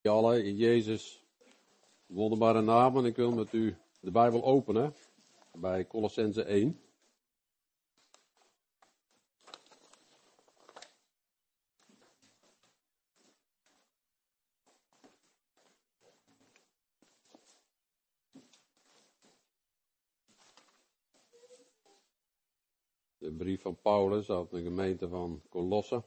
Allen in Jezus' wonderbare naam. En ik wil met u de Bijbel openen bij Kolossenzen 1. De brief van Paulus uit de gemeente van Kolosse.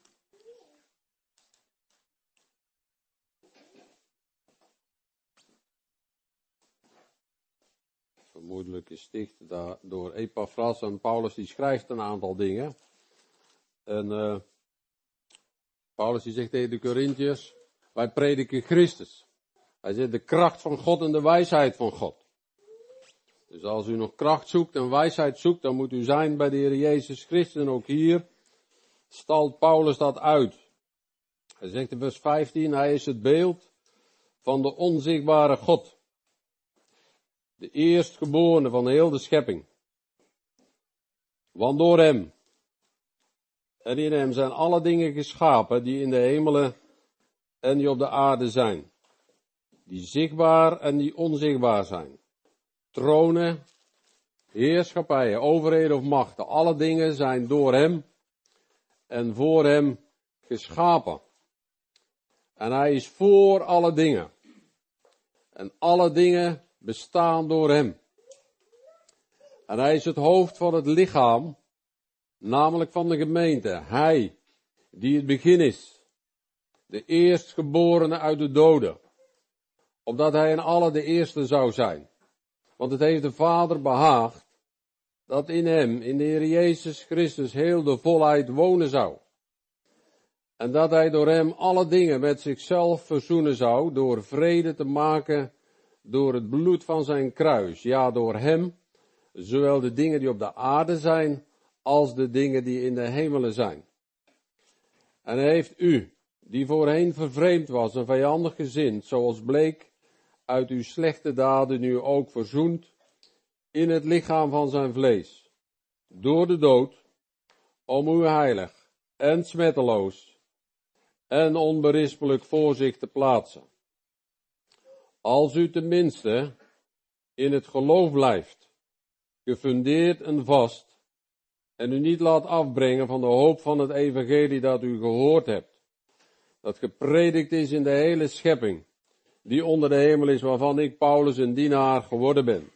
Vermoedelijk is sticht door Epaphras en Paulus die schrijft een aantal dingen. En Paulus die zegt tegen de Korintiërs, wij prediken Christus. Hij zegt de kracht van God en de wijsheid van God. Dus als u nog kracht zoekt en wijsheid zoekt, dan moet u zijn bij de Heer Jezus Christus. En ook hier stalt Paulus dat uit. Hij zegt in vers 15, hij is het beeld van de onzichtbare God. De eerstgeborene van heel de schepping. Want door hem en in hem zijn alle dingen geschapen die in de hemelen en die op de aarde zijn. Die zichtbaar en die onzichtbaar zijn. Tronen, heerschappijen, overheden of machten. Alle dingen zijn door hem en voor hem geschapen. En hij is voor alle dingen. En alle dingen bestaan door hem. En hij is het hoofd van het lichaam, namelijk van de gemeente. Hij, die het begin is, de eerstgeborene uit de doden, opdat hij in alle de eerste zou zijn. Want het heeft de Vader behaagd, dat in hem, in de Heer Jezus Christus, heel de volheid wonen zou. En dat hij door hem alle dingen met zichzelf verzoenen zou, door vrede te maken door het bloed van zijn kruis. Ja, door hem, zowel de dingen die op de aarde zijn, als de dingen die in de hemelen zijn. En hij heeft u, die voorheen vervreemd was en vijandig gezind, zoals bleek uit uw slechte daden, nu ook verzoend in het lichaam van zijn vlees, door de dood, om u heilig en smetteloos en onberispelijk voor zich te plaatsen. Als u tenminste in het geloof blijft, gefundeerd en vast, en u niet laat afbrengen van de hoop van het evangelie dat u gehoord hebt, dat gepredikt is in de hele schepping, die onder de hemel is, waarvan ik, Paulus, een dienaar geworden ben.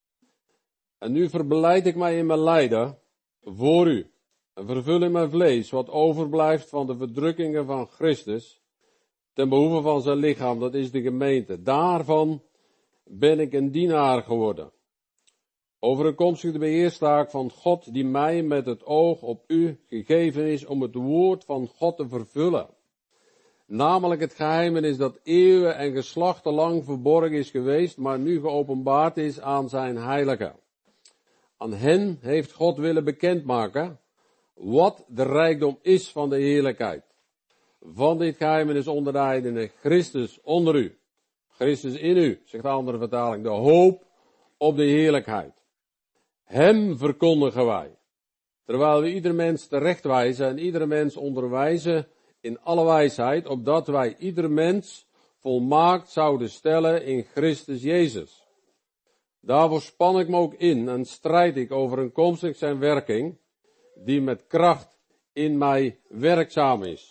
En nu verbelijd ik mij in mijn lijden voor u, en vervul in mijn vlees wat overblijft van de verdrukkingen van Christus, ten behoeve van zijn lichaam, dat is de gemeente. Daarvan ben ik een dienaar geworden. Overeenkomstig de beheerstaak van God, die mij met het oog op u gegeven is, om het woord van God te vervullen. Namelijk het geheimenis dat eeuwen en geslachten lang verborgen is geweest, maar nu geopenbaard is aan zijn heiligen. Aan hen heeft God willen bekendmaken wat de rijkdom is van de heerlijkheid. Van dit geheimenis onder de heidenen, Christus onder u. Christus in u, zegt de andere vertaling, de hoop op de heerlijkheid. Hem verkondigen wij, terwijl we ieder mens terechtwijzen en iedere mens onderwijzen in alle wijsheid, opdat wij ieder mens volmaakt zouden stellen in Christus Jezus. Daarvoor span ik me ook in en strijd ik overeenkomstig zijn werking, die met kracht in mij werkzaam is.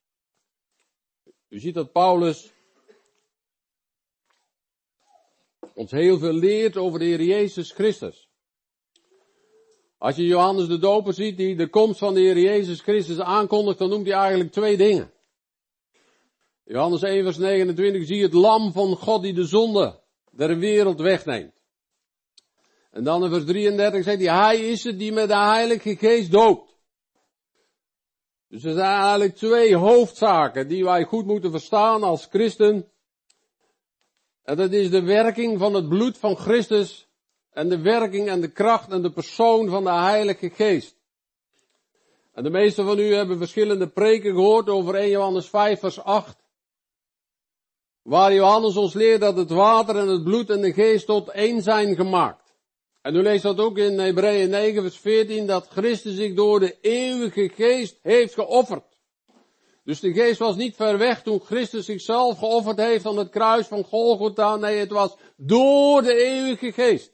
U ziet dat Paulus ons heel veel leert over de Heer Jezus Christus. Als je Johannes de Doper ziet die de komst van de Heer Jezus Christus aankondigt, dan noemt hij eigenlijk twee dingen. Johannes 1 vers 29, zie het lam van God die de zonde der wereld wegneemt. En dan in vers 33 zegt hij is het die met de Heilige Geest doopt. Dus er zijn eigenlijk twee hoofdzaken die wij goed moeten verstaan als christen. En dat is de werking van het bloed van Christus en de werking en de kracht en de persoon van de Heilige Geest. En de meesten van u hebben verschillende preken gehoord over 1 Johannes 5 vers 8. Waar Johannes ons leert dat het water en het bloed en de geest tot één zijn gemaakt. En u leest dat ook in Hebreeën 9 vers 14, dat Christus zich door de eeuwige geest heeft geofferd. Dus de geest was niet ver weg toen Christus zichzelf geofferd heeft aan het kruis van Golgotha. Nee, het was door de eeuwige geest.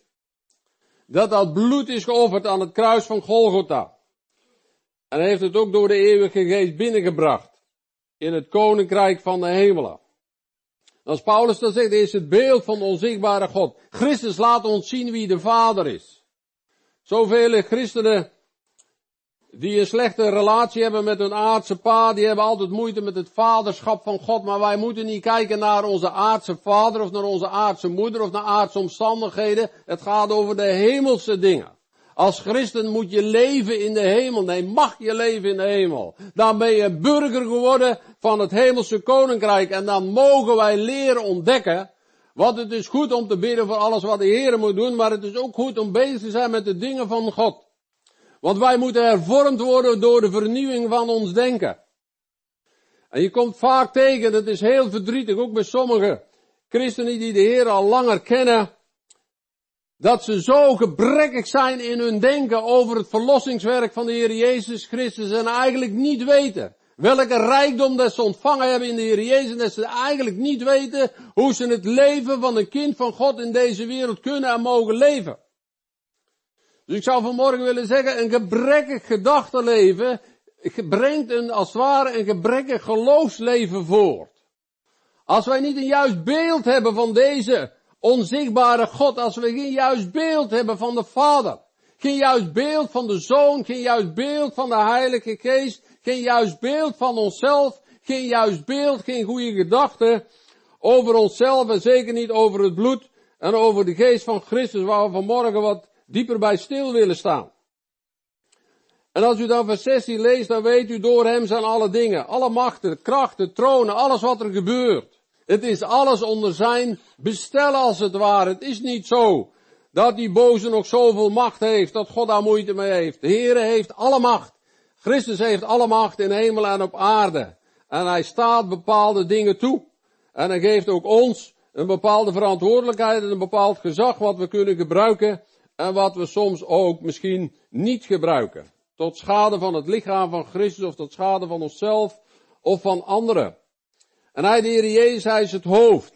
Dat bloed is geofferd aan het kruis van Golgotha. En hij heeft het ook door de eeuwige geest binnengebracht. In het koninkrijk van de hemelen. Als Paulus dat zegt, is het beeld van de onzichtbare God. Christus laat ons zien wie de Vader is. Zoveel christenen die een slechte relatie hebben met hun aardse pa, die hebben altijd moeite met het vaderschap van God. Maar wij moeten niet kijken naar onze aardse vader of naar onze aardse moeder of naar aardse omstandigheden. Het gaat over de hemelse dingen. Als christen moet je leven in de hemel. Nee, mag je leven in de hemel. Dan ben je burger geworden van het hemelse koninkrijk. En dan mogen wij leren ontdekken. Want het is goed om te bidden voor alles wat de Heer moet doen. Maar het is ook goed om bezig te zijn met de dingen van God. Want wij moeten hervormd worden door de vernieuwing van ons denken. En je komt vaak tegen, dat is heel verdrietig, ook bij sommige christenen die de Heer al langer kennen, dat ze zo gebrekkig zijn in hun denken over het verlossingswerk van de Heer Jezus Christus en eigenlijk niet weten welke rijkdom dat ze ontvangen hebben in de Heer Jezus en dat ze eigenlijk niet weten hoe ze het leven van een kind van God in deze wereld kunnen en mogen leven. Dus ik zou vanmorgen willen zeggen, een gebrekkig gedachtenleven brengt als het ware een gebrekkig geloofsleven voort. Als wij niet een juist beeld hebben van deze onzichtbare God, als we geen juist beeld hebben van de Vader, geen juist beeld van de Zoon, geen juist beeld van de Heilige Geest, geen juist beeld van onszelf, geen juist beeld, geen goede gedachten over onszelf en zeker niet over het bloed en over de Geest van Christus, waar we vanmorgen wat dieper bij stil willen staan. En als u dan vers 16 leest, dan weet u, door hem zijn alle dingen, alle machten, krachten, tronen, alles wat er gebeurt. Het is alles onder zijn bestel als het ware. Het is niet zo dat die boze nog zoveel macht heeft, dat God daar moeite mee heeft. De Heere heeft alle macht. Christus heeft alle macht in hemel en op aarde. En hij staat bepaalde dingen toe. En hij geeft ook ons een bepaalde verantwoordelijkheid en een bepaald gezag wat we kunnen gebruiken en wat we soms ook misschien niet gebruiken. Tot schade van het lichaam van Christus of tot schade van onszelf of van anderen. En hij, de Heer Jezus, hij is het hoofd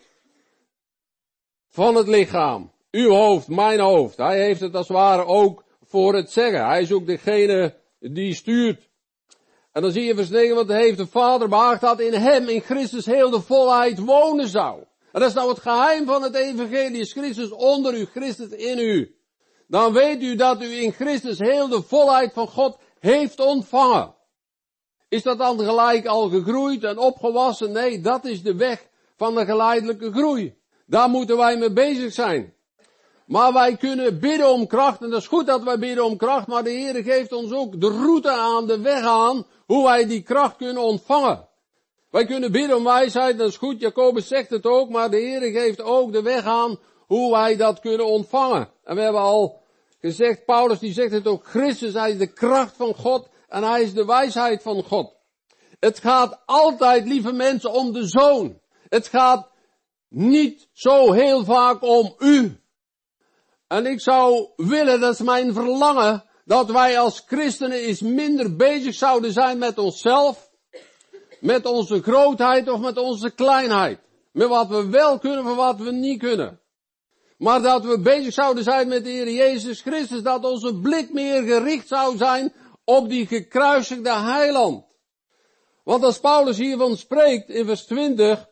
van het lichaam. Uw hoofd, mijn hoofd. Hij heeft het als het ware ook voor het zeggen. Hij is ook degene die stuurt. En dan zie je vers 9, want heeft de Vader behaagd dat in hem, in Christus, heel de volheid wonen zou. En dat is nou het geheim van het evangelie, is Christus onder u, Christus in u. Dan weet u dat u in Christus heel de volheid van God heeft ontvangen. Is dat dan gelijk al gegroeid en opgewassen? Nee, dat is de weg van de geleidelijke groei. Daar moeten wij mee bezig zijn. Maar wij kunnen bidden om kracht, en dat is goed dat wij bidden om kracht, maar de Heer geeft ons ook de route aan, de weg aan, hoe wij die kracht kunnen ontvangen. Wij kunnen bidden om wijsheid, dat is goed, Jacobus zegt het ook, maar de Heer geeft ook de weg aan, hoe wij dat kunnen ontvangen. En we hebben al gezegd, Paulus die zegt het ook, Christus, hij is de kracht van God en hij is de wijsheid van God. Het gaat altijd, lieve mensen, om de Zoon. Het gaat niet zo heel vaak om u. En ik zou willen, dat is mijn verlangen, dat wij als christenen eens minder bezig zouden zijn met onszelf, met onze grootheid of met onze kleinheid. Met wat we wel kunnen of wat we niet kunnen. Maar dat we bezig zouden zijn met de Heer Jezus Christus, dat onze blik meer gericht zou zijn op die gekruisigde heiland. Want als Paulus hiervan spreekt in vers 20,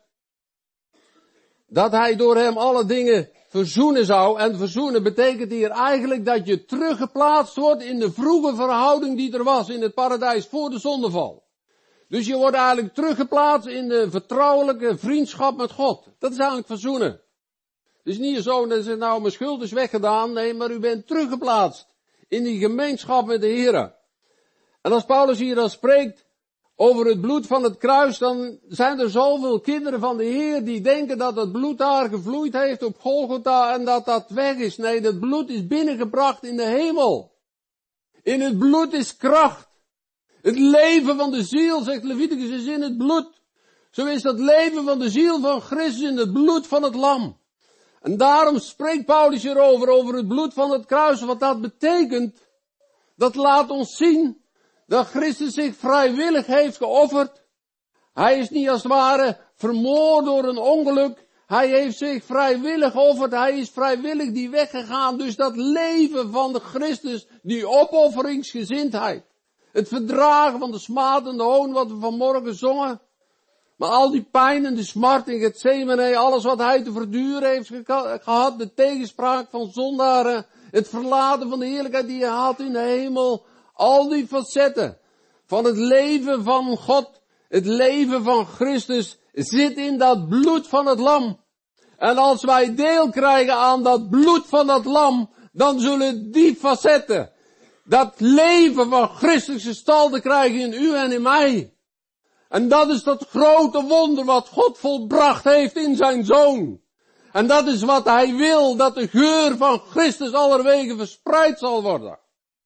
dat hij door hem alle dingen verzoenen zou, en verzoenen betekent hier eigenlijk dat je teruggeplaatst wordt in de vroege verhouding die er was in het paradijs voor de zondeval. Dus je wordt eigenlijk teruggeplaatst in de vertrouwelijke vriendschap met God. Dat is eigenlijk verzoenen. Het is niet zo dat ze nou mijn schuld is weggedaan, nee, maar u bent teruggeplaatst in die gemeenschap met de Heer. En als Paulus hier dan spreekt over het bloed van het kruis, dan zijn er zoveel kinderen van de Heer die denken dat het bloed daar gevloeid heeft op Golgotha en dat dat weg is. Nee, dat bloed is binnengebracht in de hemel. In het bloed is kracht. Het leven van de ziel, zegt Leviticus, is in het bloed. Zo is dat leven van de ziel van Christus in het bloed van het lam. En daarom spreekt Paulus hierover, over het bloed van het kruis. Wat dat betekent, dat laat ons zien dat Christus zich vrijwillig heeft geofferd Hij is niet als het ware vermoord door een ongeluk. Hij heeft zich vrijwillig geofferd. Hij is vrijwillig die weg gegaan. Dus dat leven van de Christus, die opofferingsgezindheid. Het verdragen van de smaad en de hoon wat we vanmorgen zongen. Maar al die pijn en de smart in Gethsemane, alles wat hij te verduren heeft gehad, de tegenspraak van zondaren, het verlaten van de heerlijkheid die hij had in de hemel, al die facetten van het leven van God, het leven van Christus, zit in dat bloed van het lam. En als wij deel krijgen aan dat bloed van dat lam, dan zullen die facetten, dat leven van Christus gestalte krijgen in u en in mij. En dat is dat grote wonder wat God volbracht heeft in zijn Zoon. En dat is wat hij wil, dat de geur van Christus allerwege verspreid zal worden.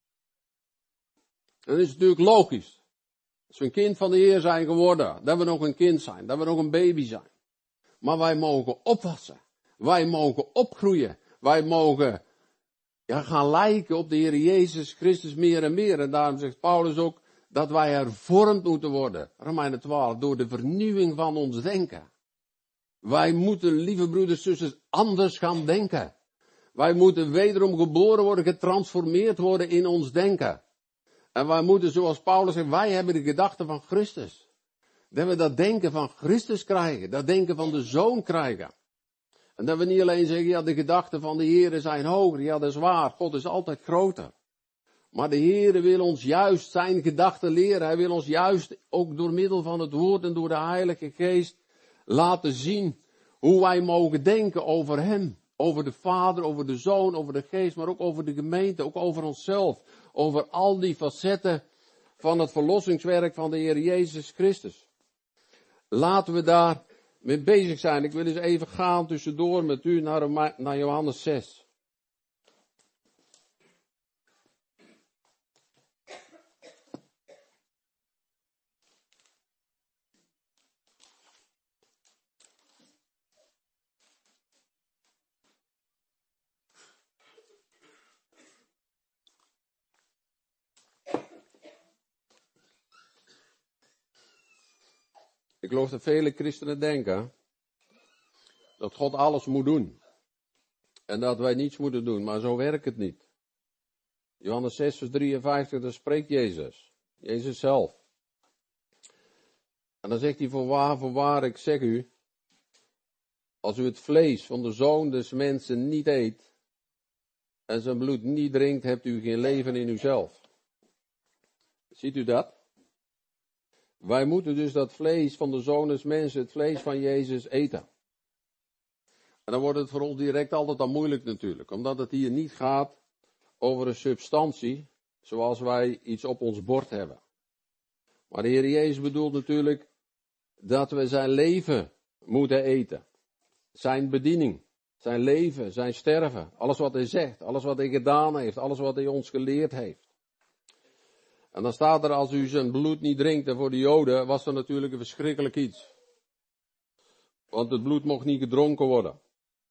En dat is natuurlijk logisch. Als we een kind van de Heer zijn geworden, dat we nog een kind zijn, dat we nog een baby zijn. Maar wij mogen opwassen. Wij mogen opgroeien. Wij mogen gaan lijken op de Heer Jezus Christus meer en meer. En daarom zegt Paulus ook dat wij hervormd moeten worden. Romeinen 12, door de vernieuwing van ons denken. Wij moeten, lieve broeders en zusters, anders gaan denken. Wij moeten wederom geboren worden, getransformeerd worden in ons denken. En wij moeten, zoals Paulus zegt, wij hebben de gedachten van Christus. Dat we dat denken van Christus krijgen, dat denken van de Zoon krijgen. En dat we niet alleen zeggen, ja, de gedachten van de Heer zijn hoger, ja, dat is waar, God is altijd groter. Maar de Heer wil ons juist zijn gedachten leren. Hij wil ons juist ook door middel van het woord en door de Heilige Geest laten zien hoe wij mogen denken over Hem. Over de Vader, over de Zoon, over de Geest, maar ook over de gemeente, ook over onszelf. Over al die facetten van het verlossingswerk van de Heer Jezus Christus. Laten we daar mee bezig zijn. Ik wil eens even gaan tussendoor met u naar Johannes 6. Ik geloof dat vele christenen denken dat God alles moet doen. En dat wij niets moeten doen, maar zo werkt het niet. Johannes 6 vers 53, daar spreekt Jezus. Jezus zelf. En dan zegt hij, voorwaar, ik zeg u, als u het vlees van de Zoon des mensen niet eet en zijn bloed niet drinkt, hebt u geen leven in uzelf. Ziet u dat? Wij moeten dus dat vlees van de Zoon des mensen, het vlees van Jezus, eten. En dan wordt het voor ons direct altijd al moeilijk natuurlijk, omdat het hier niet gaat over een substantie, zoals wij iets op ons bord hebben. Maar de Heer Jezus bedoelt natuurlijk dat we zijn leven moeten eten. Zijn bediening, zijn leven, zijn sterven, alles wat hij zegt, alles wat hij gedaan heeft, alles wat hij ons geleerd heeft. En dan staat er, als u zijn bloed niet drinkt, en voor de Joden was dat natuurlijk een verschrikkelijk iets. Want het bloed mocht niet gedronken worden.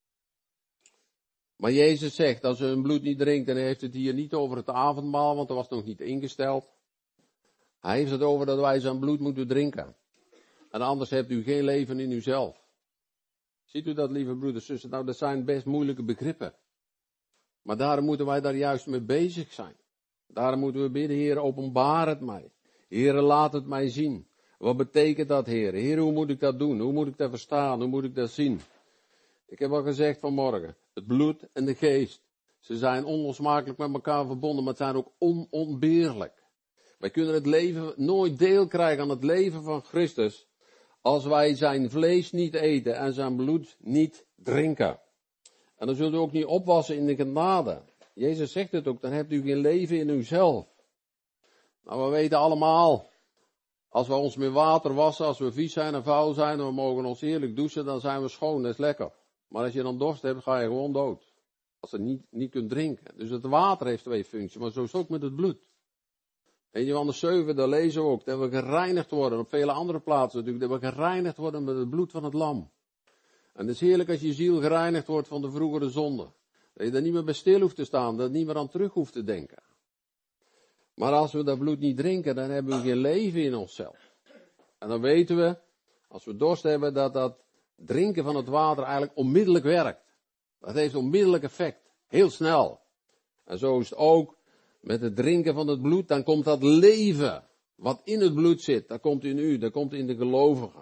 Maar Jezus zegt, als u hun bloed niet drinkt, en hij heeft het hier niet over het avondmaal, want dat was nog niet ingesteld. Hij heeft het over dat wij zijn bloed moeten drinken. En anders hebt u geen leven in uzelf. Ziet u dat, lieve broeders en zussen? Nou, dat zijn best moeilijke begrippen. Maar daarom moeten wij daar juist mee bezig zijn. Daarom moeten we bidden, Heer, openbaar het mij. Heer, laat het mij zien. Wat betekent dat, Heer? Heer, hoe moet ik dat doen? Hoe moet ik dat verstaan? Hoe moet ik dat zien? Ik heb al gezegd vanmorgen, het bloed en de geest, ze zijn onlosmakelijk met elkaar verbonden, maar het zijn ook onontbeerlijk. Wij kunnen het leven nooit deel krijgen aan het leven van Christus, als wij zijn vlees niet eten en zijn bloed niet drinken. En dan zult u ook niet opwassen in de genade. Jezus zegt het ook, dan hebt u geen leven in uzelf. Nou, we weten allemaal, als we ons met water wassen, als we vies zijn en vuil zijn, en we mogen ons eerlijk douchen, dan zijn we schoon, dat is lekker. Maar als je dan dorst hebt, ga je gewoon dood. Als je niet kunt drinken. Dus het water heeft twee functies, maar zo is het ook met het bloed. In Johannes 7, daar lezen we ook, dat we gereinigd worden, op vele andere plaatsen natuurlijk, dat we gereinigd worden met het bloed van het lam. En het is heerlijk als je ziel gereinigd wordt van de vroegere zonde. Dat je daar niet meer bij stil hoeft te staan, dat je niet meer aan terug hoeft te denken. Maar als we dat bloed niet drinken, dan hebben we geen leven in onszelf. En dan weten we Als we dorst hebben, dat drinken van het water eigenlijk onmiddellijk werkt. Dat heeft onmiddellijk effect. Heel snel. En zo is het ook met het drinken van het bloed. Dan komt dat leven wat in het bloed zit. Dat komt in u, dat komt in de gelovigen.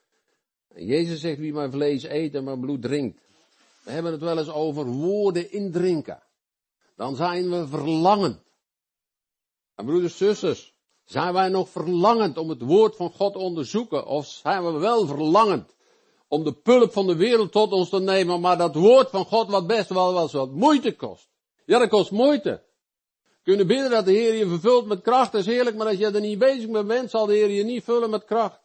En Jezus zegt, wie mijn vlees eet en mijn bloed drinkt. We hebben het wel eens over woorden indrinken. Dan zijn we verlangend. En broeders, zusters, zijn wij nog verlangend om het woord van God te onderzoeken? Of zijn we wel verlangend om de pulp van de wereld tot ons te nemen, maar dat woord van God wat best wel eens wat moeite kost? Ja, dat kost moeite. Kunnen bidden dat de Heer je vervult met kracht, dat is heerlijk, maar als je er niet bezig mee bent, zal de Heer je niet vullen met kracht.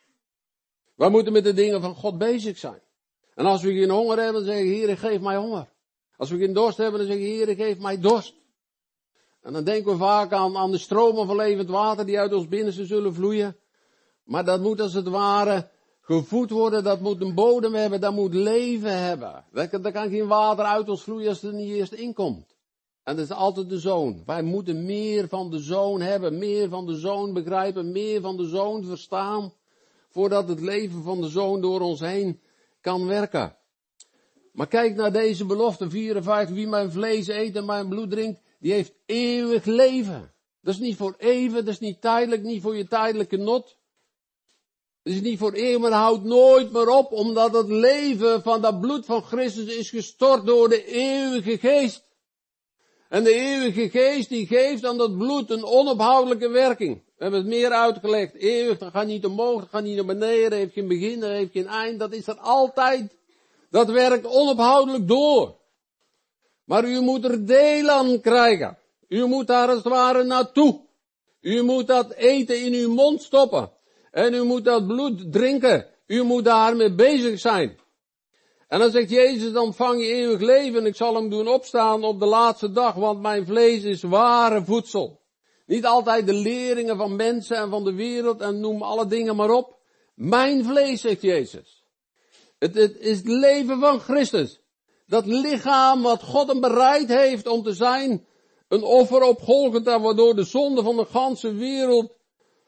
Wij moeten met de dingen van God bezig zijn. En als we geen honger hebben, dan zeggen we, Heer, geef mij honger. Als we geen dorst hebben, dan zeggen we, Heer, geef mij dorst. En dan denken we vaak aan de stromen van levend water die uit ons binnenste zullen vloeien. Maar dat moet als het ware gevoed worden, dat moet een bodem hebben, dat moet leven hebben. Er kan geen water uit ons vloeien als het er niet eerst inkomt. En dat is altijd de zoon. Wij moeten meer van de zoon hebben, meer van de zoon begrijpen, meer van de zoon verstaan, voordat het leven van de zoon door ons heen kan werken. Maar kijk naar deze belofte 54, wie mijn vlees eet en mijn bloed drinkt, die heeft eeuwig leven. Dat is niet voor even, dat is niet tijdelijk, niet voor je tijdelijke not. Het is niet voor eeuwig, maar houdt nooit meer op, omdat het leven van dat bloed van Christus is gestort door de eeuwige geest. En de eeuwige geest die geeft aan dat bloed een onophoudelijke werking. We hebben het meer uitgelegd. Eeuwig, dat gaat niet omhoog, dat gaat niet naar beneden, dat heeft geen begin, dat heeft geen eind. Dat is er altijd. Dat werkt onophoudelijk door. Maar u moet er deel aan krijgen. U moet daar als het ware naartoe. U moet dat eten in uw mond stoppen. En u moet dat bloed drinken. U moet daarmee bezig zijn. En dan zegt Jezus, dan ontvang je eeuwig leven. Ik zal hem doen opstaan op de laatste dag, want mijn vlees is ware voedsel. Niet altijd de leringen van mensen en van de wereld en noem alle dingen maar op. Mijn vlees, zegt Jezus. Het is het leven van Christus. Dat lichaam wat God hem bereid heeft om te zijn, een offer op Golgotha, waardoor de zonde van de ganse wereld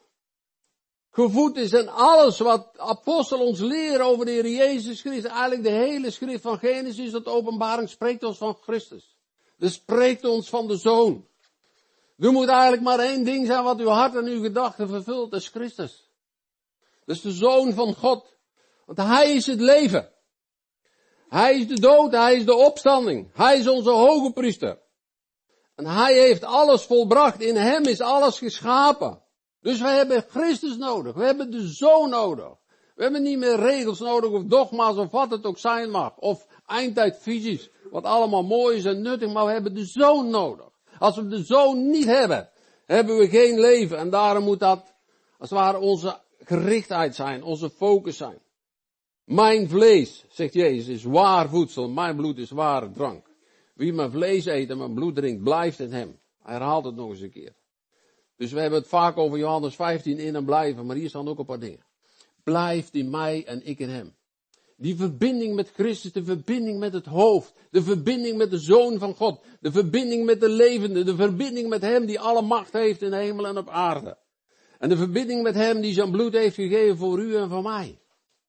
gevoed is. En alles wat de apostel ons leren over de Heer Jezus Christus, eigenlijk de hele schrift van Genesis tot Openbaring, spreekt ons van Christus. Het spreekt ons van de Zoon. Er moet eigenlijk maar één ding zijn wat uw hart en uw gedachten vervult, dat is Christus. Dat is de Zoon van God. Want Hij is het leven. Hij is de dood, Hij is de opstanding. Hij is onze hoge priester. En Hij heeft alles volbracht. In Hem is alles geschapen. Dus wij hebben Christus nodig. We hebben de Zoon nodig. We hebben niet meer regels nodig of dogma's of wat het ook zijn mag. Of eindtijdvisies. Wat allemaal mooi is en nuttig. Maar we hebben de Zoon nodig. Als we de Zoon niet hebben, hebben we geen leven. En daarom moet dat als het ware onze gerichtheid zijn. Onze focus zijn. Mijn vlees, zegt Jezus, is waar voedsel. Mijn bloed is ware drank. Wie mijn vlees eet en mijn bloed drinkt, blijft in hem. Hij herhaalt het nog eens een keer. Dus we hebben het vaak over Johannes 15 in en blijven, maar hier staan ook een paar dingen. Blijft in mij en ik in hem. Die verbinding met Christus, de verbinding met het hoofd, de verbinding met de Zoon van God, de verbinding met de levende, de verbinding met hem die alle macht heeft in de hemel en op aarde. En de verbinding met hem die zijn bloed heeft gegeven voor u en voor mij.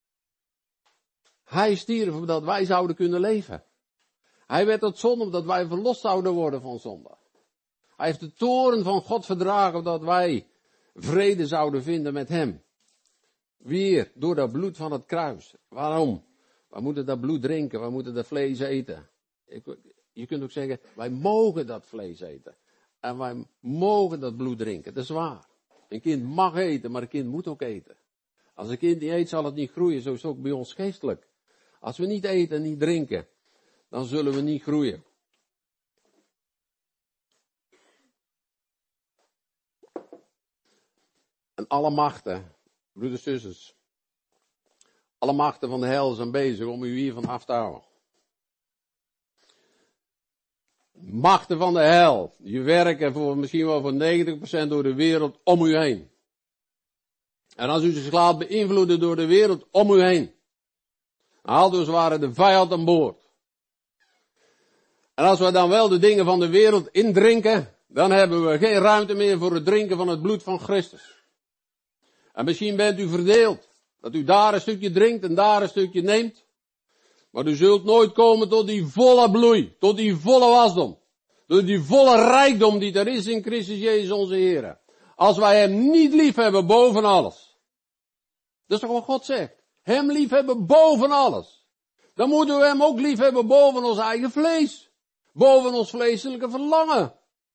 Hij stierf opdat wij zouden kunnen leven. Hij werd tot zonde opdat wij verlost zouden worden van zonde. Hij heeft de toorn van God verdragen opdat wij vrede zouden vinden met hem. Weer door dat bloed van het kruis. Waarom? Wij moeten dat bloed drinken, wij moeten dat vlees eten. Je kunt ook zeggen, wij mogen dat vlees eten. En wij mogen dat bloed drinken, dat is waar. Een kind mag eten, maar een kind moet ook eten. Als een kind niet eet, zal het niet groeien, zo is het ook bij ons geestelijk. Als we niet eten en niet drinken, dan zullen we niet groeien. En alle machten, broeders en zusters, alle machten van de hel zijn bezig om u hiervan af te houden. Machten van de hel, die werken voor misschien wel voor 90% door de wereld om u heen. En als u zich laat beïnvloeden door de wereld om u heen, haalt u als het ware de vijand aan boord. En als we dan wel de dingen van de wereld indrinken, dan hebben we geen ruimte meer voor het drinken van het bloed van Christus. En misschien bent u verdeeld. Dat u daar een stukje drinkt en daar een stukje neemt. Maar u zult nooit komen tot die volle bloei, tot die volle wasdom. Tot die volle rijkdom die er is in Christus Jezus onze Heer. Als wij hem niet lief hebben boven alles. Dat is toch wat God zegt. Hem lief hebben boven alles. Dan moeten we hem ook lief hebben boven ons eigen vlees. Boven ons vleeselijke verlangen.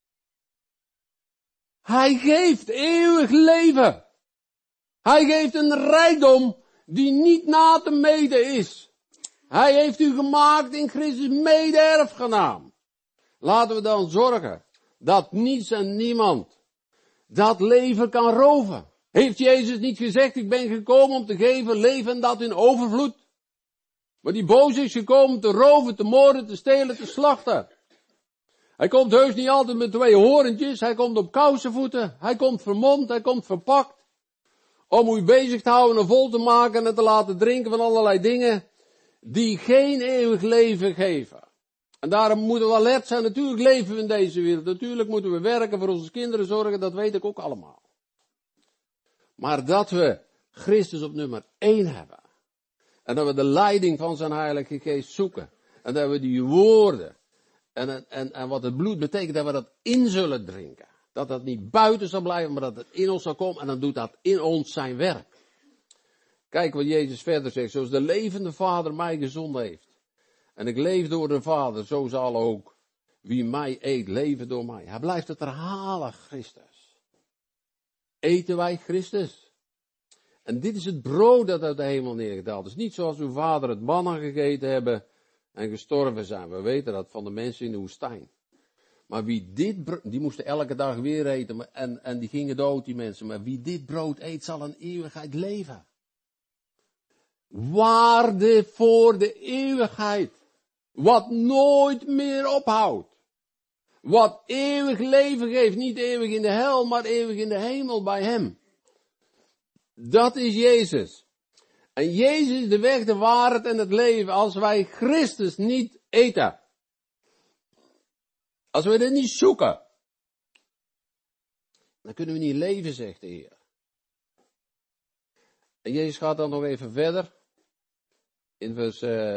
Hij geeft eeuwig leven. Hij geeft een rijkdom die niet na te meten is. Hij heeft u gemaakt in Christus mede-erfgenaam. Laten we dan zorgen dat niets en niemand dat leven kan roven. Heeft Jezus niet gezegd, ik ben gekomen om te geven leven en dat in overvloed? Maar die boze is gekomen te roven, te moorden, te stelen, te slachten. Hij komt heus niet altijd met 2 horentjes, hij komt op kousenvoeten, hij komt vermomd, hij komt verpakt. Om u bezig te houden en vol te maken en te laten drinken van allerlei dingen die geen eeuwig leven geven. En daarom moeten we alert zijn, natuurlijk leven we in deze wereld, natuurlijk moeten we werken, voor onze kinderen zorgen, dat weet ik ook allemaal. Maar dat we Christus op nummer 1 hebben. En dat we de leiding van zijn Heilige Geest zoeken. En dat we die woorden en wat het bloed betekent, dat we dat in zullen drinken. Dat dat niet buiten zal blijven, maar dat het in ons zal komen. En dan doet dat in ons zijn werk. Kijk wat Jezus verder zegt. Zoals de levende Vader mij gezonden heeft. En ik leef door de Vader, zo zal ook wie mij eet leven door mij. Hij blijft het herhalen, Christus. Eten wij Christus? En dit is het brood dat uit de hemel neergedaald is. Niet zoals uw vader het manna gegeten hebben en gestorven zijn. We weten dat van de mensen in de woestijn. Maar wie dit brood, die moesten elke dag weer eten en die gingen dood, die mensen. Maar wie dit brood eet, zal een eeuwigheid leven. Waarde voor de eeuwigheid. Wat nooit meer ophoudt. Wat eeuwig leven geeft. Niet eeuwig in de hel, maar eeuwig in de hemel bij hem. Dat is Jezus. En Jezus is de weg, de waarheid en het leven. Als wij Christus niet eten. Als we dit niet zoeken. Dan kunnen we niet leven, zegt de Heer. En Jezus gaat dan nog even verder. In vers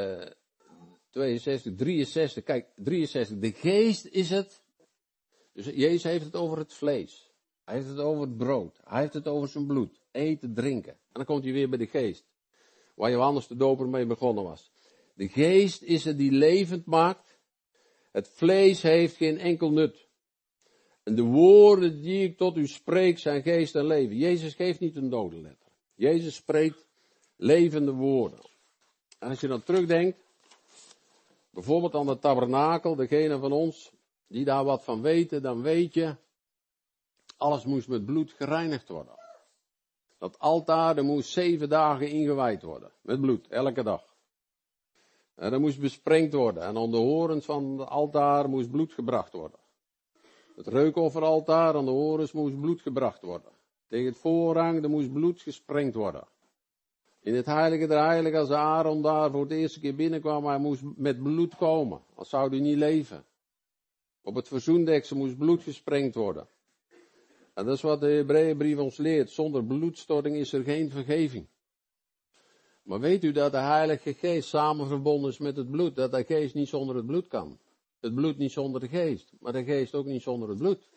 62, 63. Kijk, 63. De geest is het. Dus Jezus heeft het over het vlees. Hij heeft het over het brood. Hij heeft het over zijn bloed. Eten, drinken. En dan komt hij weer bij de geest. Waar Johannes de Doper mee begonnen was. De geest is het die levend maakt. Het vlees heeft geen enkel nut. En de woorden die ik tot u spreek zijn geest en leven. Jezus geeft niet een dode letter. Jezus spreekt levende woorden. En als je dan terugdenkt. Bijvoorbeeld aan de tabernakel. Degene van ons die daar wat van weten. Dan weet je. Alles moest met bloed gereinigd worden. Dat altaar, er moest 7 dagen ingewijd worden. Met bloed, elke dag. En dat moest besprengd worden. En aan de horens van het altaar moest bloed gebracht worden. Het reukofferaltaar aan de horens moest bloed gebracht worden. Tegen het voorhang, er moest bloed gesprengd worden. In het heilige der heiligen, als Aaron daar voor het eerste keer binnenkwam, hij moest met bloed komen. Als zou hij niet leven. Op het verzoendeksel moest bloed gesprengd worden. En dat is wat de Hebreeënbrief ons leert. Zonder bloedstorting is er geen vergeving. Maar weet u dat de Heilige Geest samen verbonden is met het bloed? Dat de Geest niet zonder het bloed kan. Het bloed niet zonder de Geest. Maar de Geest ook niet zonder het bloed.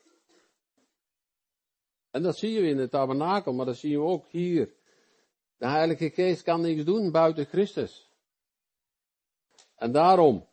En dat zien we in het tabernakel, maar dat zien we ook hier. De Heilige Geest kan niks doen buiten Christus. En daarom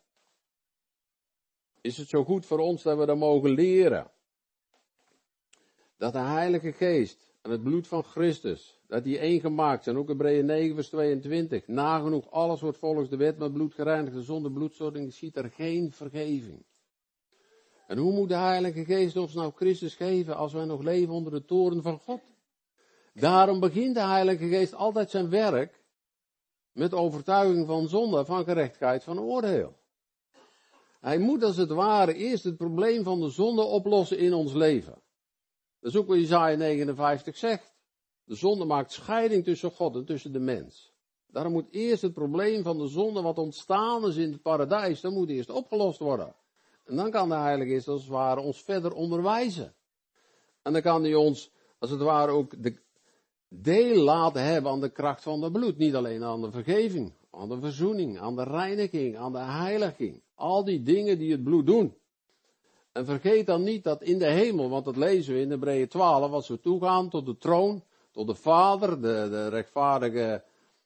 is het zo goed voor ons dat we dat mogen leren. Dat de Heilige Geest en het bloed van Christus, dat die één gemaakt zijn, ook Hebreeën 9 vers 22, nagenoeg alles wordt volgens de wet met bloed gereinigd en zonder bloedstorting geschiet er geen vergeving. En hoe moet de Heilige Geest ons nou Christus geven als wij nog leven onder de toorn van God? Daarom begint de Heilige Geest altijd zijn werk met overtuiging van zonde, van gerechtigheid, van oordeel. Hij moet als het ware eerst het probleem van de zonde oplossen in ons leven. Dat is ook wat Jesaja 59 zegt. De zonde maakt scheiding tussen God en tussen de mens. Daarom moet eerst het probleem van de zonde wat ontstaan is in het paradijs, dat moet eerst opgelost worden. En dan kan de Heilige Geest als het ware ons verder onderwijzen. En dan kan hij ons, als het ware ook deel laten hebben aan de kracht van het bloed. Niet alleen aan de vergeving, aan de verzoening, aan de reiniging, aan de heiliging. Al die dingen die het bloed doen. En vergeet dan niet dat in de hemel, want dat lezen we in Hebreeën 12, als we toegaan tot de troon, tot de Vader, de rechtvaardige,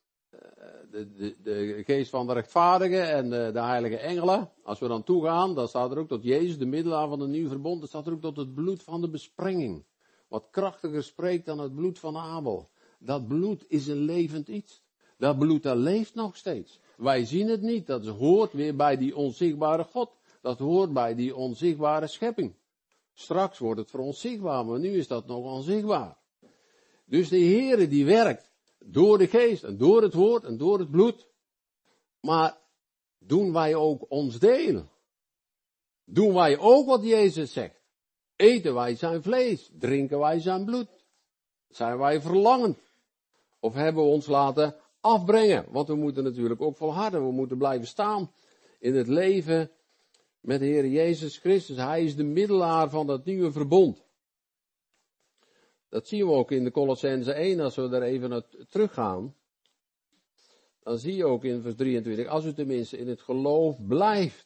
de geest van de rechtvaardige en de heilige engelen. Als we dan toegaan, dan staat er ook tot Jezus, de middelaar van een nieuw verbond. Dan staat er ook tot het bloed van de besprenging. Wat krachtiger spreekt dan het bloed van Abel. Dat bloed is een levend iets. Dat bloed, dat leeft nog steeds. Wij zien het niet. Dat hoort weer bij die onzichtbare God. Dat hoort bij die onzichtbare schepping. Straks wordt het voor ons zichtbaar, maar nu is dat nog onzichtbaar. Dus de Heere die werkt door de geest en door het woord en door het bloed. Maar doen wij ook ons deel? Doen wij ook wat Jezus zegt? Eten wij zijn vlees? Drinken wij zijn bloed? Zijn wij verlangend? Of hebben we ons laten afbrengen? Want we moeten natuurlijk ook volharden. We moeten blijven staan in het leven met de Heer Jezus Christus. Hij is de middelaar van dat nieuwe verbond. Dat zien we ook in de Colossenzen 1, als we daar even naar teruggaan. Dan zie je ook in vers 23, als u tenminste in het geloof blijft.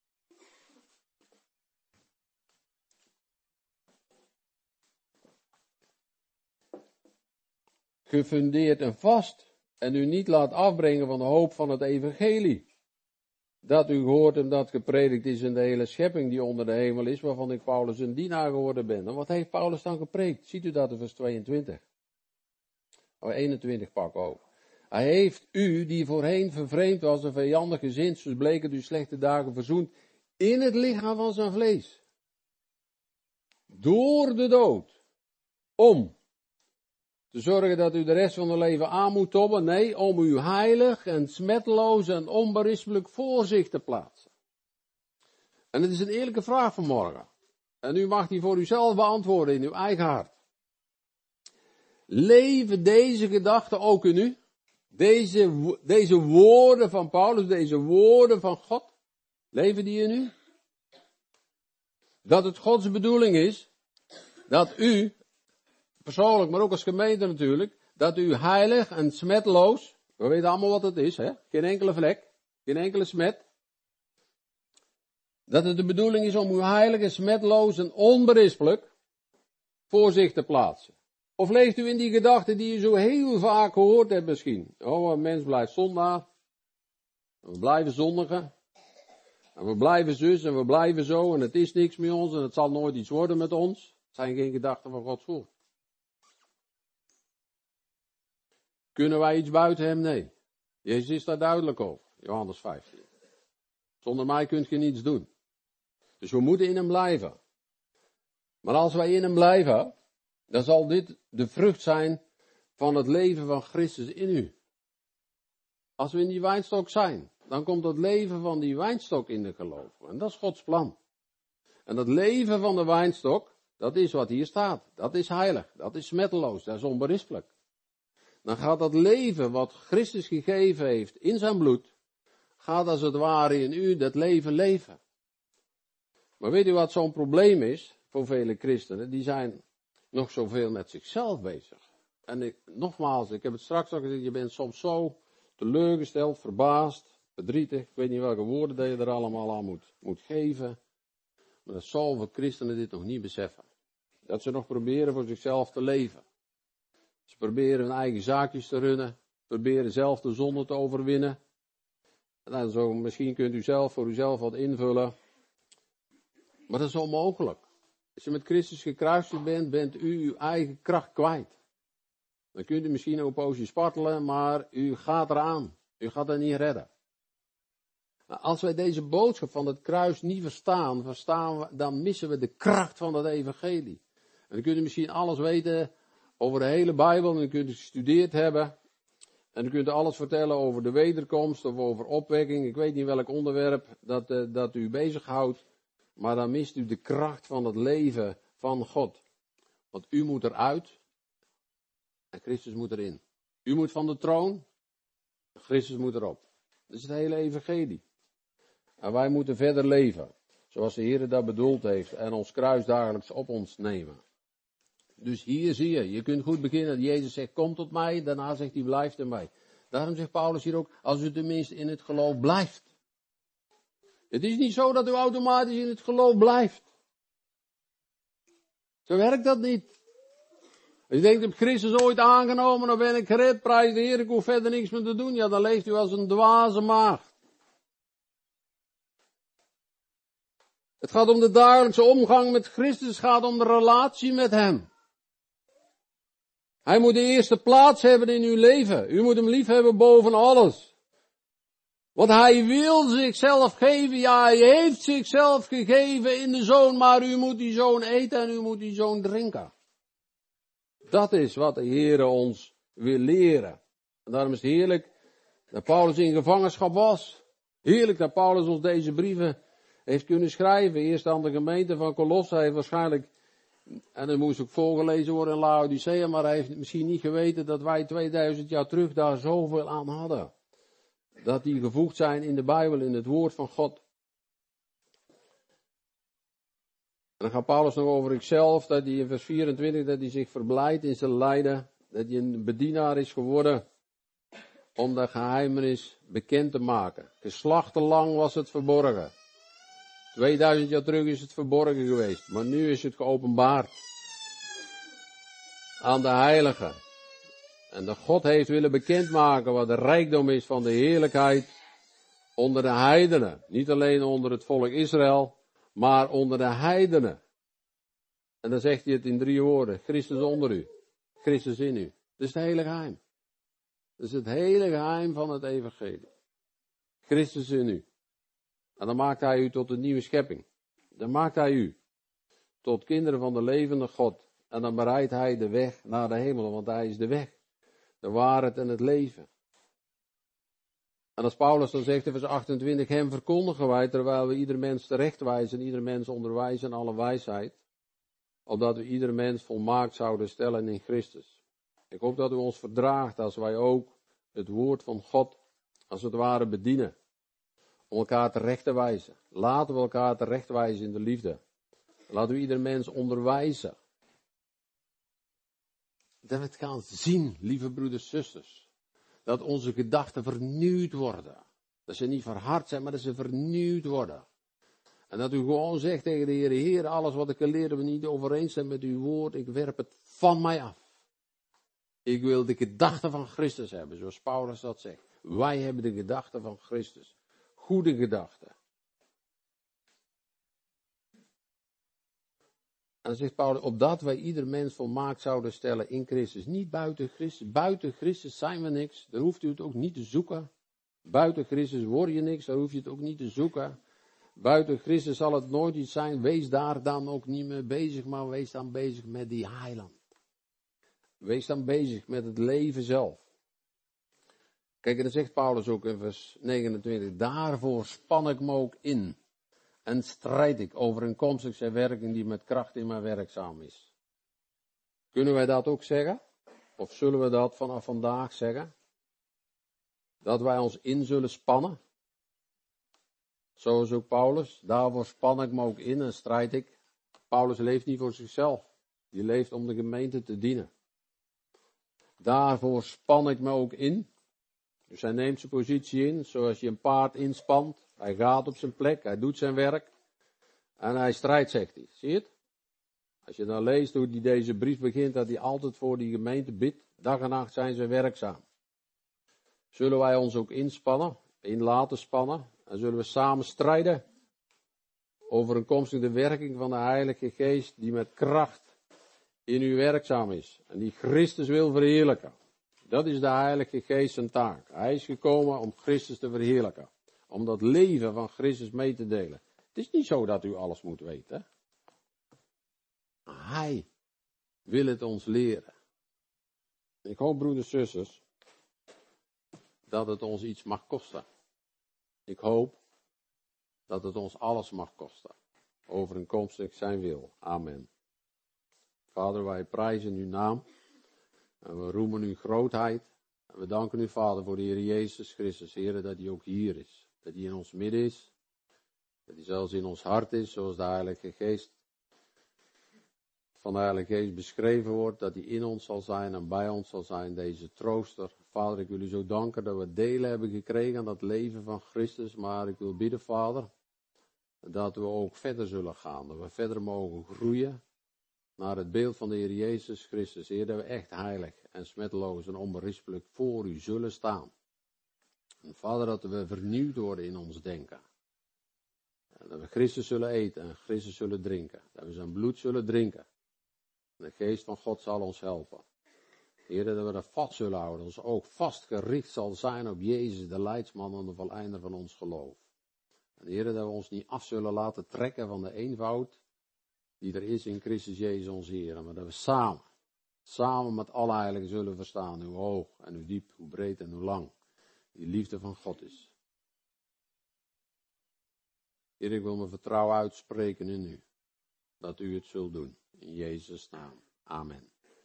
Gefundeerd en vast. En u niet laat afbrengen van de hoop van het evangelie. Dat u gehoord en dat gepredikt is in de hele schepping die onder de hemel is, waarvan ik Paulus een dienaar geworden ben. En wat heeft Paulus dan gepreekt? Ziet u dat in vers 22? 21 pak ook. Hij heeft u, die voorheen vervreemd was en vijandig gezind, dus bleek het uw slechte dagen verzoend, in het lichaam van zijn vlees. Door de dood. Om te zorgen dat u de rest van uw leven aan moet tobben. Nee, om u heilig en smetteloos en onberispelijk voor zich te plaatsen. En het is een eerlijke vraag vanmorgen. En u mag die voor uzelf beantwoorden in uw eigen hart. Leven deze gedachten ook in u? Deze woorden van Paulus, deze woorden van God, leven die in u? Dat het Gods bedoeling is, dat u, persoonlijk, maar ook als gemeente natuurlijk, dat u heilig en smetloos, we weten allemaal wat het is, hè? Geen enkele vlek, geen enkele smet. Dat het de bedoeling is om u heilig en smetloos en onberispelijk voor zich te plaatsen. Of leeft u in die gedachten die u zo heel vaak gehoord hebt misschien? Oh, een mens blijft zondaar. We blijven zondigen. En we blijven zus en we blijven zo en het is niks met ons en het zal nooit iets worden met ons. Het zijn geen gedachten van Gods woord. Kunnen wij iets buiten hem? Nee. Jezus is daar duidelijk over. Johannes 15. Zonder mij kunt je niets doen. Dus we moeten in hem blijven. Maar als wij in hem blijven, dan zal dit de vrucht zijn van het leven van Christus in u. Als we in die wijnstok zijn, dan komt het leven van die wijnstok in de geloof. En dat is Gods plan. En dat leven van de wijnstok, dat is wat hier staat. Dat is heilig, dat is smetteloos, dat is onberispelijk. Dan gaat dat leven wat Christus gegeven heeft in zijn bloed, gaat als het ware in u dat leven leven. Maar weet u wat zo'n probleem is voor vele christenen? Die zijn nog zoveel met zichzelf bezig. En ik heb het straks al gezegd, je bent soms zo teleurgesteld, verbaasd, verdrietig. Ik weet niet welke woorden dat je er allemaal aan moet geven. Maar dat zoveel christenen dit nog niet beseffen. Dat ze nog proberen voor zichzelf te leven. Ze proberen hun eigen zaakjes te runnen. Proberen zelf de zonde te overwinnen. En dan zo, misschien kunt u zelf voor uzelf wat invullen. Maar dat is onmogelijk. Als je met Christus gekruisigd bent, bent u uw eigen kracht kwijt. Dan kunt u misschien ook een poosje spartelen, maar u gaat eraan. U gaat er niet redden. Nou, als wij deze boodschap van het kruis niet verstaan dan missen we de kracht van dat evangelie. En dan kunt u misschien alles weten over de hele Bijbel, en dan kunt u gestudeerd hebben. En dan kunt u alles vertellen over de wederkomst of over opwekking. Ik weet niet welk onderwerp dat u bezighoudt. Maar dan mist u de kracht van het leven van God. Want u moet eruit en Christus moet erin. U moet van de troon, Christus moet erop. Dat is het hele evangelie. En wij moeten verder leven, zoals de Heer dat bedoeld heeft en ons kruis dagelijks op ons nemen. Dus hier zie je kunt goed beginnen. Jezus zegt, kom tot mij, daarna zegt hij, blijf in mij. Daarom zegt Paulus hier ook, als u tenminste in het geloof blijft. Het is niet zo dat u automatisch in het geloof blijft. Zo werkt dat niet. Als je denkt, ik heb Christus ooit aangenomen, dan ben ik gered, prijs de Heer, ik hoef verder niks meer te doen. Ja, dan leeft u als een dwaze maagd. Het gaat om de dagelijkse omgang met Christus, het gaat om de relatie met Hem. Hij moet de eerste plaats hebben in uw leven. U moet Hem lief hebben boven alles. Want Hij wil zichzelf geven, ja, Hij heeft zichzelf gegeven in de Zoon, maar u moet die Zoon eten en u moet die Zoon drinken. Dat is wat de Heere ons wil leren. En daarom is het heerlijk dat Paulus in gevangenschap was. Heerlijk dat Paulus ons deze brieven heeft kunnen schrijven. Eerst aan de gemeente van Colosse. Hij heeft waarschijnlijk, en dat moest ook voorgelezen worden in Laodicea, maar hij heeft misschien niet geweten dat wij 2000 jaar terug daar zoveel aan hadden. Dat die gevoegd zijn in de Bijbel, in het woord van God. En dan gaat Paulus nog over zichzelf, dat hij in vers 24, dat hij zich verblijdt in zijn lijden, dat hij een bedienaar is geworden, om de geheimenis bekend te maken. Geslachtenlang was het verborgen. 2000 jaar terug is het verborgen geweest, maar nu is het geopenbaard aan de heiligen. En de God heeft willen bekendmaken wat de rijkdom is van de heerlijkheid onder de heidenen. Niet alleen onder het volk Israël, maar onder de heidenen. En dan zegt hij het in 3 woorden. Christus onder u. Christus in u. Dat is het hele geheim. Dat is het hele geheim van het evangelie. Christus in u. En dan maakt hij u tot een nieuwe schepping. Dan maakt hij u tot kinderen van de levende God. En dan bereidt hij de weg naar de hemel, want hij is de weg, de waarheid en het leven. En als Paulus dan zegt in vers 28, hem verkondigen wij, terwijl we ieder mens terechtwijzen, ieder mens onderwijzen in alle wijsheid, opdat we ieder mens volmaakt zouden stellen in Christus. Ik hoop dat u ons verdraagt als wij ook het woord van God, als het ware, bedienen. Om elkaar terecht te wijzen. Laten we elkaar terecht wijzen in de liefde. Laten we ieder mens onderwijzen. Dat we het gaan zien, lieve broeders en zusters. Dat onze gedachten vernieuwd worden. Dat ze niet verhard zijn, maar dat ze vernieuwd worden. En dat u gewoon zegt tegen de Heer, Heer, alles wat ik geleerd heb niet overeenstemt met uw woord, ik werp het van mij af. Ik wil de gedachten van Christus hebben, zoals Paulus dat zegt. Wij hebben de gedachten van Christus. Goede gedachten. En dan zegt Paulus, opdat wij ieder mens volmaakt zouden stellen in Christus. Niet buiten Christus. Buiten Christus zijn we niks. Daar hoeft u het ook niet te zoeken. Buiten Christus word je niks. Daar hoef je het ook niet te zoeken. Buiten Christus zal het nooit iets zijn. Wees daar dan ook niet mee bezig, maar wees dan bezig met die heiland. Wees dan bezig met het leven zelf. Kijk, en dan zegt Paulus ook in vers 29, daarvoor span ik me ook in. En strijd ik overeenkomstig zijn werking die met kracht in mij werkzaam is. Kunnen wij dat ook zeggen? Of zullen we dat vanaf vandaag zeggen? Dat wij ons in zullen spannen? Zoals ook Paulus. Daarvoor span ik me ook in en strijd ik. Paulus leeft niet voor zichzelf. Die leeft om de gemeente te dienen. Daarvoor span ik me ook in. Dus hij neemt zijn positie in, zoals je een paard inspant. Hij gaat op zijn plek, hij doet zijn werk. En hij strijdt, zegt hij. Zie je het? Als je dan leest hoe hij deze brief begint, dat hij altijd voor die gemeente bidt. Dag en nacht zijn ze werkzaam. Zullen wij ons ook inspannen, in laten spannen. En zullen we samen strijden. Overeenkomstig de werking van de Heilige Geest, die met kracht in u werkzaam is. En die Christus wil verheerlijken. Dat is de Heilige Geest zijn taak. Hij is gekomen om Christus te verheerlijken. Om dat leven van Christus mee te delen. Het is niet zo dat u alles moet weten. Hij wil het ons leren. Ik hoop, broeders en zusters, dat het ons iets mag kosten. Ik hoop dat het ons alles mag kosten. Overeenkomstig zijn wil. Amen. Vader, wij prijzen uw naam. En we roemen uw grootheid. En we danken u, Vader, voor de Heer Jezus Christus, Heer, dat hij ook hier is. Dat hij in ons midden is. Dat hij zelfs in ons hart is, zoals de Heilige Geest van de Heilige Geest beschreven wordt, dat die in ons zal zijn en bij ons zal zijn, deze trooster. Vader, ik wil u zo danken dat we delen hebben gekregen aan dat leven van Christus, maar ik wil bidden, Vader, dat we ook verder zullen gaan, dat we verder mogen groeien naar het beeld van de Heer Jezus Christus. Heer, dat we echt heilig en smetteloos en onberispelijk voor u zullen staan. En Vader, dat we vernieuwd worden in ons denken. En dat we Christus zullen eten en Christus zullen drinken. Dat we zijn bloed zullen drinken. De geest van God zal ons helpen. Heer, dat we dat vast zullen houden. Ons ook vastgericht zal zijn op Jezus, de leidsman en de voleinder van ons geloof. En Heer, dat we ons niet af zullen laten trekken van de eenvoud die er is in Christus Jezus ons Heer. Maar dat we samen met alle heiligen zullen verstaan hoe hoog en hoe diep, hoe breed en hoe lang die liefde van God is. Heer, ik wil mijn vertrouwen uitspreken in u, dat u het zult doen. In Jezus' naam. Amen.